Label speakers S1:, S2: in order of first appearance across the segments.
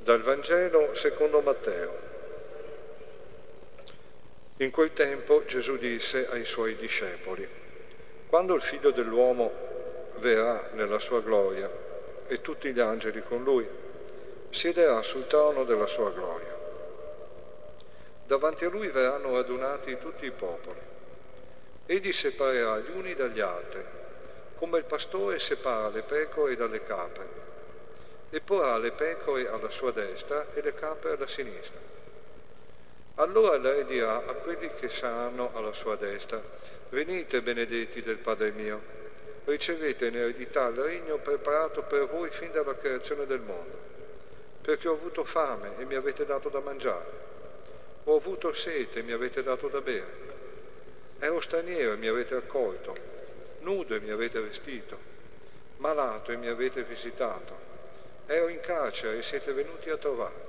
S1: Dal Vangelo secondo Matteo. In quel tempo Gesù disse ai suoi discepoli: quando il Figlio dell'uomo verrà nella sua gloria e tutti gli angeli con lui, siederà sul trono della sua gloria. Davanti a lui verranno radunati tutti i popoli. Egli separerà gli uni dagli altri, come il pastore separa le pecore dalle capre, e porrà le pecore alla sua destra e le capre alla sinistra. Allora lei dirà a quelli che saranno alla sua destra: venite benedetti del Padre mio, ricevete in eredità il regno preparato per voi fin dalla creazione del mondo, perché ho avuto fame e mi avete dato da mangiare, ho avuto sete e mi avete dato da bere, ero straniero e mi avete accolto, nudo e mi avete vestito, malato e mi avete visitato, ero in carcere e siete venuti a trovarmi.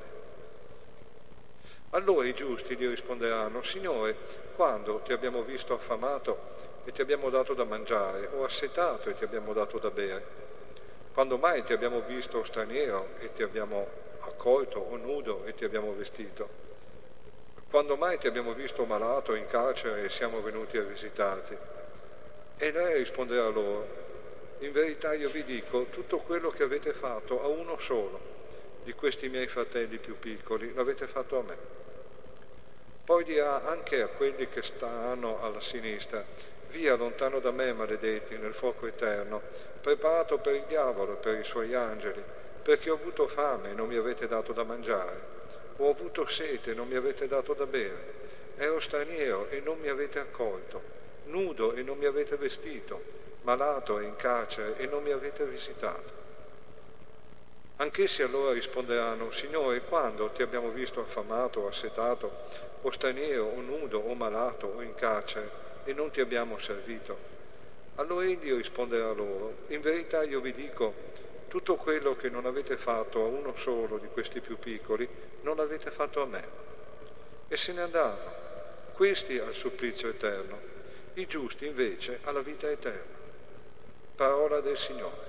S1: Allora i giusti gli risponderanno: Signore, quando ti abbiamo visto affamato e ti abbiamo dato da mangiare, o assetato e ti abbiamo dato da bere? Quando mai ti abbiamo visto straniero e ti abbiamo accolto, o nudo e ti abbiamo vestito? Quando mai ti abbiamo visto malato in carcere e siamo venuti a visitarti? E lei risponderà loro: in verità io vi dico, tutto quello che avete fatto a uno solo di questi miei fratelli più piccoli l'avete fatto a me. Poi dirà anche a quelli che staranno alla sinistra: via lontano da me, maledetti, nel fuoco eterno, preparato per il diavolo e per i suoi angeli, perché ho avuto fame e non mi avete dato da mangiare, ho avuto sete e non mi avete dato da bere, ero straniero e non mi avete accolto, nudo e non mi avete vestito, malato e in carcere e non mi avete visitato. Anch'essi allora risponderanno: Signore, quando ti abbiamo visto affamato o assetato, o straniero o nudo o malato o in carcere e non ti abbiamo servito? Allora egli risponderà loro: in verità io vi dico, tutto quello che non avete fatto a uno solo di questi più piccoli non l'avete fatto a me. E se ne andranno, questi al supplizio eterno, i giusti invece alla vita eterna. Parola del Signore.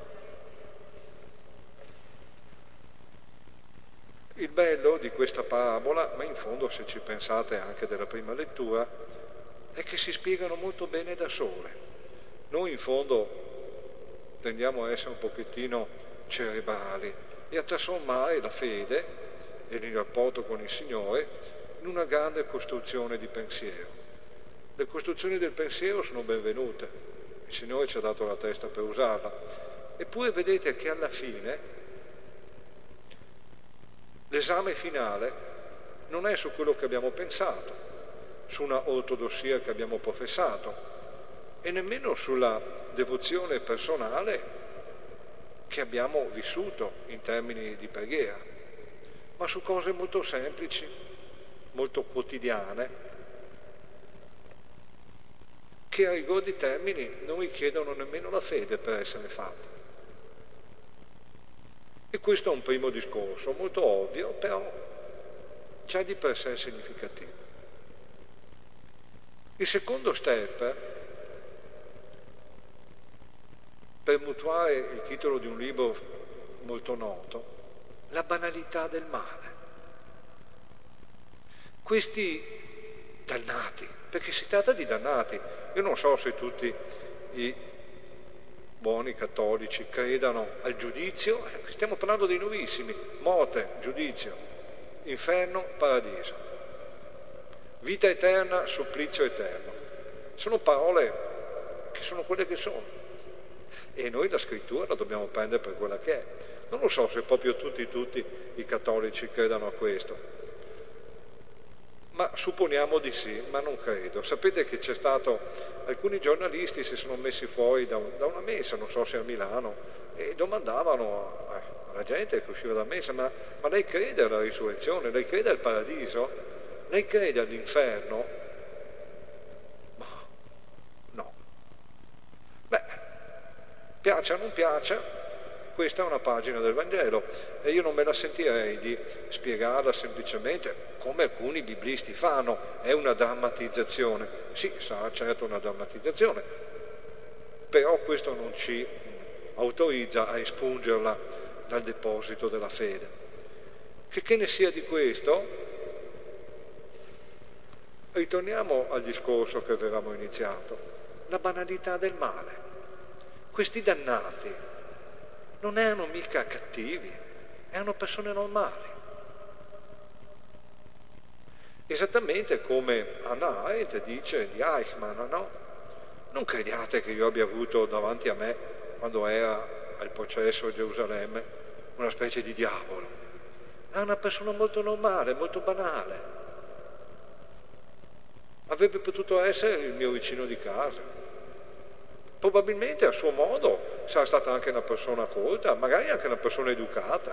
S1: Il bello di questa parabola, ma in fondo se ci pensate anche della prima lettura, è che si spiegano molto bene da sole. Noi in fondo tendiamo a essere un pochettino cerebrali e a trasformare la fede e il rapporto con il Signore in una grande costruzione di pensiero. Le costruzioni del pensiero sono benvenute, il Signore ci ha dato la testa per usarla, eppure vedete che alla fine l'esame finale non è su quello che abbiamo pensato, su una ortodossia che abbiamo professato e nemmeno sulla devozione personale che abbiamo vissuto in termini di preghiera, ma su cose molto semplici, molto quotidiane, che a rigor di termini non richiedono nemmeno la fede per essere fatte. E questo è un primo discorso, molto ovvio, però già di per sé significativo. Il secondo step, per mutuare il titolo di un libro molto noto, la banalità del male. Questi dannati, perché si tratta di dannati, io non so se tutti i buoni cattolici credano al giudizio, stiamo parlando dei nuovissimi: morte, giudizio, inferno, paradiso, vita eterna, supplizio eterno. Sono parole che sono quelle che sono e noi la scrittura la dobbiamo prendere per quella che è. Non lo so se proprio tutti i cattolici credano a questo, ma supponiamo di sì, ma non credo. Sapete che c'è stato, alcuni giornalisti si sono messi fuori da una messa, non so se a Milano, e domandavano alla gente che usciva da messa: ma lei crede alla risurrezione? Lei crede al paradiso? Lei crede all'inferno? Ma no. Beh, piaccia o non piaccia, questa è una pagina del Vangelo e io non me la sentirei di spiegarla semplicemente come alcuni biblisti fanno, è una drammatizzazione. Sì, sarà certo una drammatizzazione, però questo non ci autorizza a espungerla dal deposito della fede. Che ne sia di questo, ritorniamo al discorso che avevamo iniziato, la banalità del male. Questi dannati non erano mica cattivi, erano persone normali. Esattamente come Hannah Arendt dice di Eichmann, no? Non crediate che io abbia avuto davanti a me, quando era al processo a Gerusalemme, una specie di diavolo. Era una persona molto normale, molto banale. Avrebbe potuto essere il mio vicino di casa. Probabilmente a suo modo sarà stata anche una persona colta, magari anche una persona educata.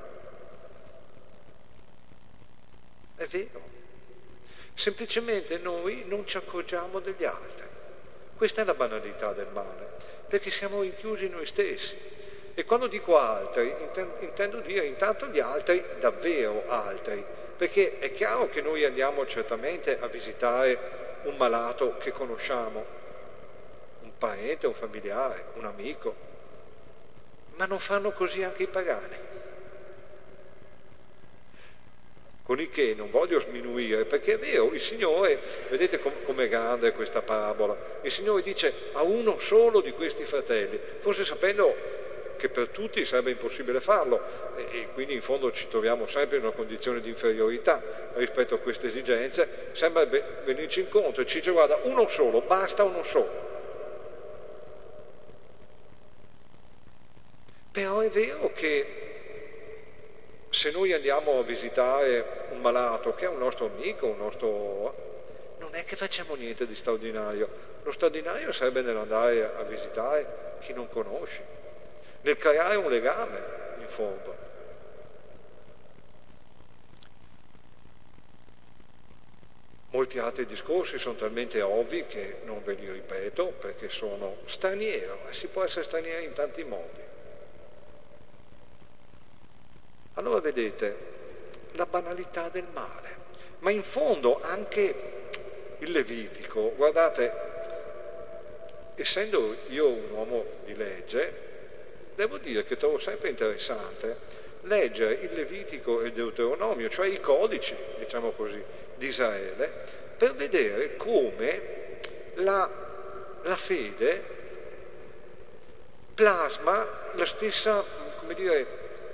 S1: È vero. Semplicemente noi non ci accorgiamo degli altri. Questa è la banalità del male, perché siamo rinchiusi in noi stessi. E quando dico altri, intendo dire intanto gli altri, davvero altri, perché è chiaro che noi andiamo certamente a visitare un malato che conosciamo, un parente, un familiare, un amico, ma non fanno così anche i pagani. Con il che non voglio sminuire, perché è vero, il Signore, vedete com'è grande questa parabola, il Signore dice a uno solo di questi fratelli, forse sapendo che per tutti sarebbe impossibile farlo, e quindi in fondo ci troviamo sempre in una condizione di inferiorità rispetto a queste esigenze, sembra venirci incontro e ci dice guarda, uno solo, basta uno solo. Però è vero che se noi andiamo a visitare un malato che è un nostro amico, non è che facciamo niente di straordinario. Lo straordinario sarebbe nell'andare a visitare chi non conosci, nel creare un legame, in fondo. Molti altri discorsi sono talmente ovvi che non ve li ripeto, perché sono straniero, e si può essere stranieri in tanti modi. Allora vedete, la banalità del male, ma in fondo anche il Levitico, guardate, essendo io un uomo di legge, devo dire che trovo sempre interessante leggere il Levitico e il Deuteronomio, cioè i codici, diciamo così, di Israele, per vedere come la fede plasma la stessa, come dire,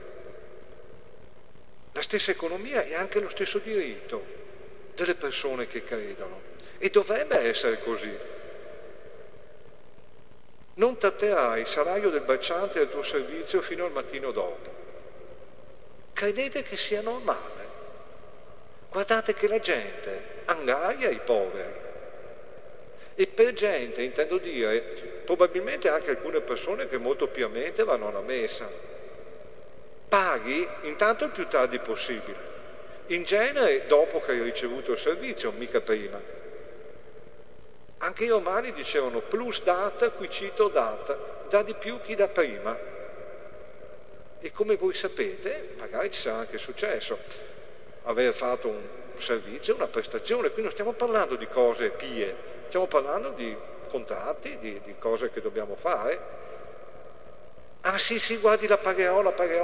S1: la stessa economia e anche lo stesso diritto delle persone che credono. E dovrebbe essere così. Non tratterai il salario del bracciante al tuo servizio fino al mattino dopo. Credete che sia normale? Guardate che la gente angaia i poveri. E per gente intendo dire probabilmente anche alcune persone che molto piamente vanno alla messa. Paghi intanto il più tardi possibile, in genere dopo che hai ricevuto il servizio, mica prima. Anche i romani dicevano plus dat, qui cito dat, dà di più chi dà prima. E come voi sapete, magari ci sarà anche successo, aver fatto un servizio, una prestazione, qui non stiamo parlando di cose pie, stiamo parlando di contratti, di cose che dobbiamo fare. Ah sì, guardi la pagherò.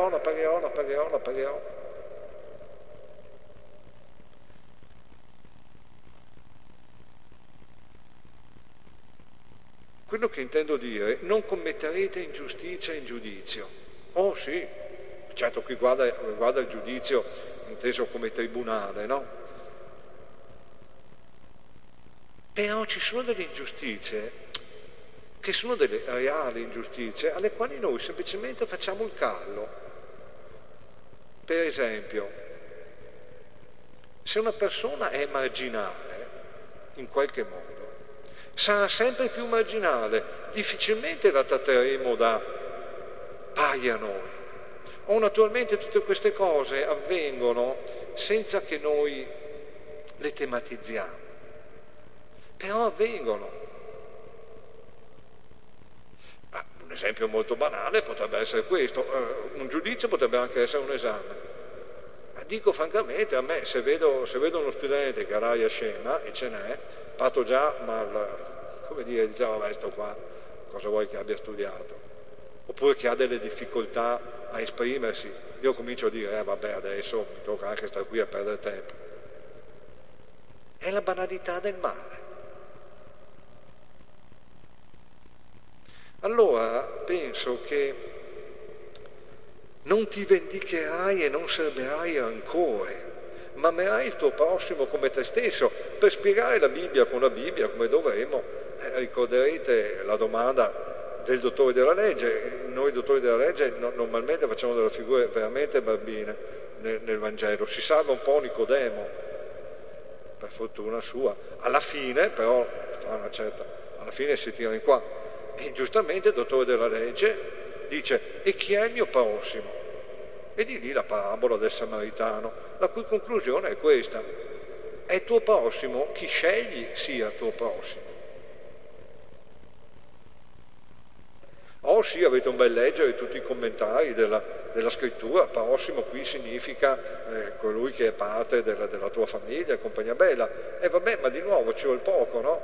S1: Quello che intendo dire, non commetterete ingiustizia in giudizio. Oh sì, certo qui guarda il giudizio inteso come tribunale, no? Però ci sono delle ingiustizie che sono delle reali ingiustizie alle quali noi semplicemente facciamo il callo. Per esempio, se una persona è marginale in qualche modo, sarà sempre più marginale, difficilmente la tratteremo da pari a noi. O naturalmente tutte queste cose avvengono senza che noi le tematizziamo, però avvengono. Un esempio molto banale potrebbe essere questo, un giudizio potrebbe anche essere un esame. Ma dico francamente, a me se vedo uno studente che ha l'aria scema, e ce n'è, parto già come dire, diciamo, vabbè, sto qua, cosa vuoi che abbia studiato? Oppure che ha delle difficoltà a esprimersi, io comincio a dire, vabbè, adesso mi tocca anche stare qui a perdere tempo. È la banalità del male. Allora penso che non ti vendicherai e non serberai rancore, ma amerai il tuo prossimo come te stesso. Per spiegare la Bibbia con la Bibbia, come dovremmo, ricorderete la domanda del dottore della legge. Noi dottori della legge normalmente facciamo delle figure veramente barbine nel Vangelo. Si salva un po' Nicodemo, per fortuna sua. Alla fine però fa una certa, alla fine si tira in qua. E giustamente il dottore della legge dice: e chi è il mio prossimo? E di lì la parabola del Samaritano, la cui conclusione è questa: è tuo prossimo chi scegli sia tuo prossimo. Sì, avete un bel leggere tutti i commentari della scrittura. Prossimo qui significa colui che è parte della tua famiglia, compagnia bella. E vabbè, ma di nuovo ci vuole poco, no?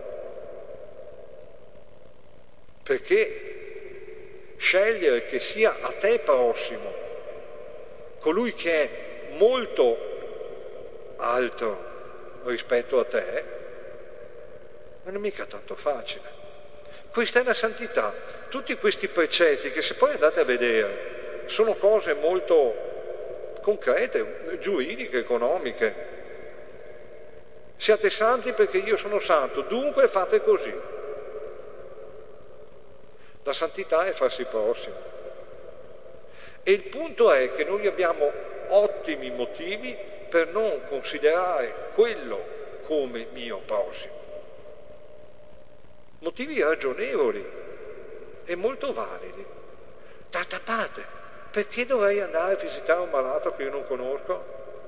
S1: Perché scegliere che sia a te prossimo colui che è molto alto rispetto a te non è mica tanto facile. Questa è la santità. Tutti questi precetti, che se poi andate a vedere sono cose molto concrete, giuridiche, economiche. Siate santi perché io sono santo, dunque fate così. La santità è farsi prossimo. E il punto è che noi abbiamo ottimi motivi per non considerare quello come mio prossimo. Motivi ragionevoli e molto validi. D'altra parte, perché dovrei andare a visitare un malato che io non conosco?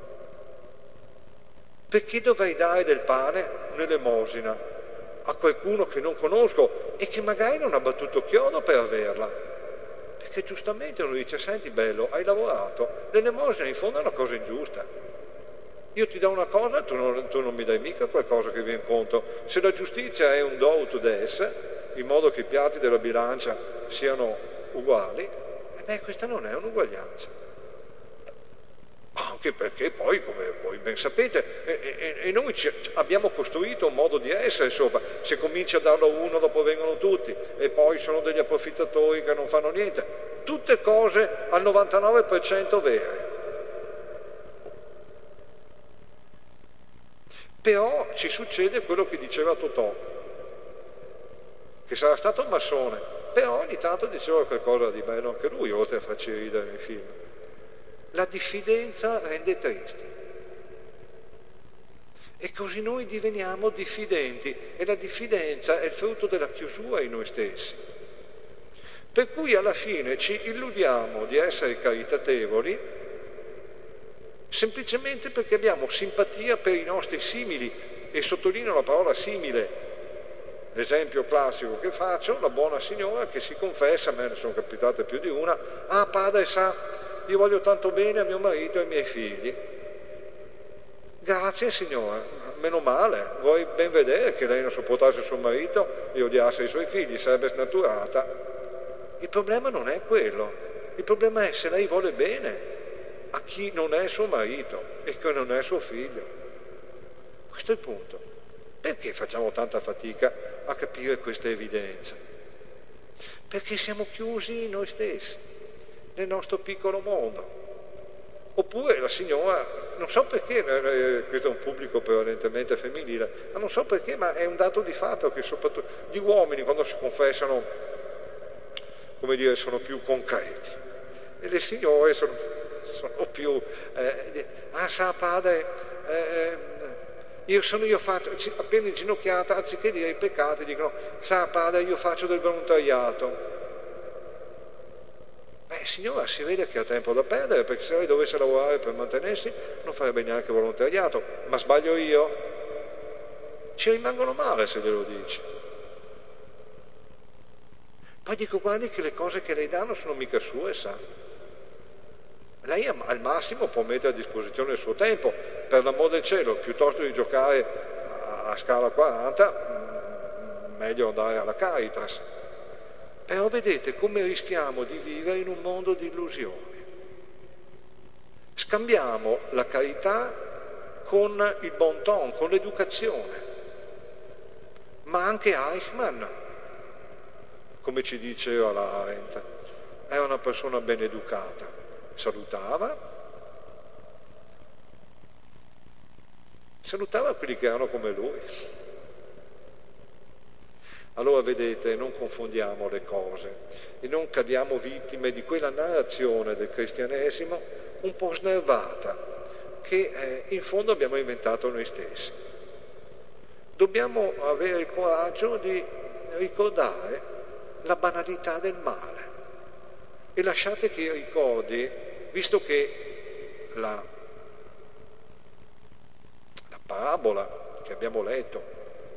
S1: Perché dovrei dare del pane, un'elemosina, a qualcuno che non conosco e che magari non ha battuto chiodo per averla? Perché giustamente uno dice: senti bello, hai lavorato, l'elemosina in fondo è una cosa ingiusta. Io ti do una cosa, tu non mi dai mica qualcosa che viene conto. Se la giustizia è un do ut des, in modo che i piatti della bilancia siano uguali, questa non è un'uguaglianza. Anche perché poi, come voi ben sapete, e noi abbiamo costruito un modo di essere, insomma, se cominci a darlo uno dopo vengono tutti, e poi sono degli approfittatori che non fanno niente. Tutte cose al 99% vere. Però ci succede quello che diceva Totò, che sarà stato un massone, però ogni tanto diceva qualcosa di bello anche lui, oltre a farci ridere nei film. La diffidenza rende tristi. E così noi diveniamo diffidenti, e la diffidenza è il frutto della chiusura in noi stessi. Per cui alla fine ci illudiamo di essere caritatevoli semplicemente perché abbiamo simpatia per i nostri simili, e sottolineo la parola simile. L'esempio classico che faccio: la buona signora che si confessa, a me ne sono capitate più di una: ah, padre sa, io voglio tanto bene a mio marito e ai miei figli. Grazie signora, meno male, vuoi ben vedere che lei non sopportasse suo marito e odiasse i suoi figli, sarebbe snaturata. Il problema non è quello, il problema è se lei vuole bene a chi non è suo marito e che non è suo figlio. Questo è il punto. Perché facciamo tanta fatica a capire questa evidenza? Perché siamo chiusi in noi stessi, nel nostro piccolo mondo. Oppure la signora, non so perché, questo è un pubblico prevalentemente femminile, ma non so perché, ma è un dato di fatto che soprattutto gli uomini quando si confessano, come dire, sono più concreti, e le signore sono più sa padre, io faccio, appena inginocchiata, anziché dire i peccati dicono: sa padre, io faccio del volontariato. Signora, si vede che ha tempo da perdere, perché se lei dovesse lavorare per mantenersi non farebbe neanche volontariato. Ma sbaglio io? Ci rimangono male se glielo dici. Poi dico: guardi che le cose che lei danno sono mica sue, sa. Lei al massimo può mettere a disposizione il suo tempo, per l'amor del cielo, piuttosto di giocare a scala 40, meglio andare alla Caritas. Però vedete come rischiamo di vivere in un mondo di illusioni. Scambiamo la carità con il bon ton, con l'educazione. Ma anche Eichmann, come ci diceva la Arendt, era una persona ben educata. Salutava quelli che erano come lui. Allora vedete, non confondiamo le cose e non cadiamo vittime di quella narrazione del cristianesimo un po' snervata che in fondo abbiamo inventato noi stessi. Dobbiamo avere il coraggio di ricordare la banalità del male e lasciate che io ricordi, visto che la parabola che abbiamo letto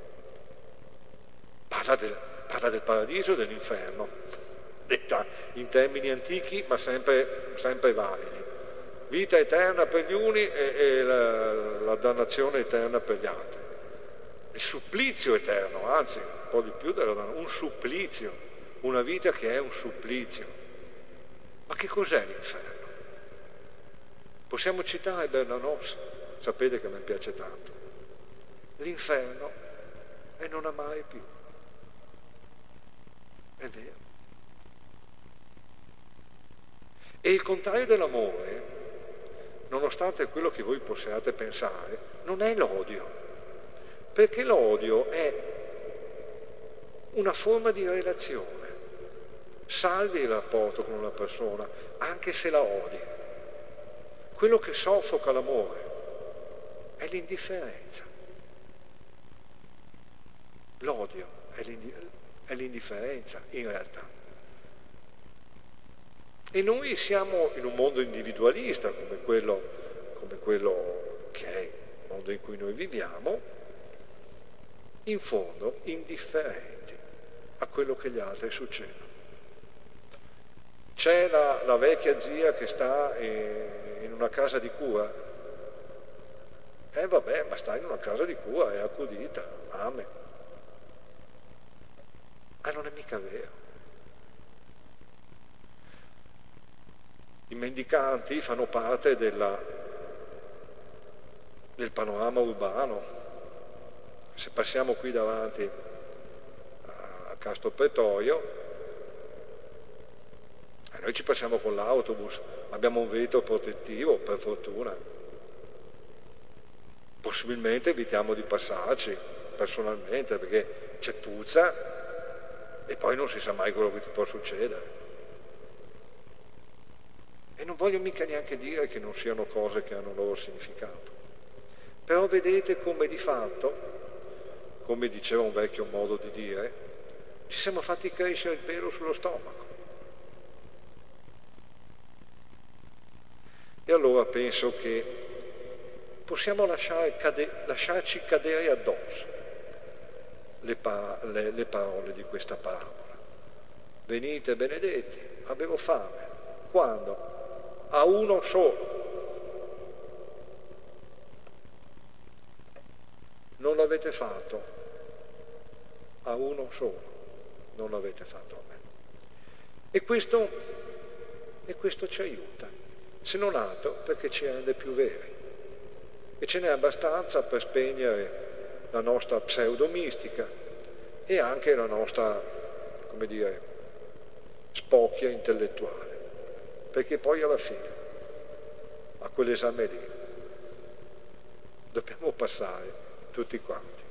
S1: parla del paradiso e dell'inferno, detta in termini antichi ma sempre validi. Vita eterna per gli uni e la dannazione eterna per gli altri. Il supplizio eterno, anzi un po' di più un supplizio, una vita che è un supplizio. Ma che cos'è l'inferno? Possiamo citare Bernanos, sapete che mi piace tanto. L'inferno è non amare più. È vero. E il contrario dell'amore, nonostante quello che voi possiate pensare, non è l'odio, perché l'odio è una forma di relazione. Salvi il rapporto con una persona, anche se la odi. Quello che soffoca l'amore è l'indifferenza. L'odio è l'indifferenza, in realtà. E noi siamo in un mondo individualista come quello che è il mondo in cui noi viviamo, in fondo indifferenti a quello che gli altri succedono. C'è la vecchia zia che sta in una casa di cura. Vabbè, ma sta in una casa di cura, è accudita, amen. Non è mica vero. I mendicanti fanno parte del panorama urbano. Se passiamo qui davanti a Castro Pretorio, noi ci passiamo con l'autobus, abbiamo un vetro protettivo, per fortuna. Possibilmente evitiamo di passarci personalmente, perché c'è puzza e poi non si sa mai quello che ti può succedere. E non voglio mica neanche dire che non siano cose che hanno un loro significato. Però vedete come di fatto, come diceva un vecchio modo di dire, ci siamo fatti crescere il pelo sullo stomaco. E allora penso che possiamo lasciarci cadere addosso le parole di questa parabola. Venite benedetti, avevo fame. Quando? A uno solo. Non l'avete fatto a uno solo, non l'avete fatto a me. E questo ci aiuta, se non altro perché ci rende più veri. E ce n'è abbastanza per spegnere la nostra pseudomistica e anche la nostra, come dire, spocchia intellettuale. Perché poi alla fine, a quell'esame lì, dobbiamo passare tutti quanti.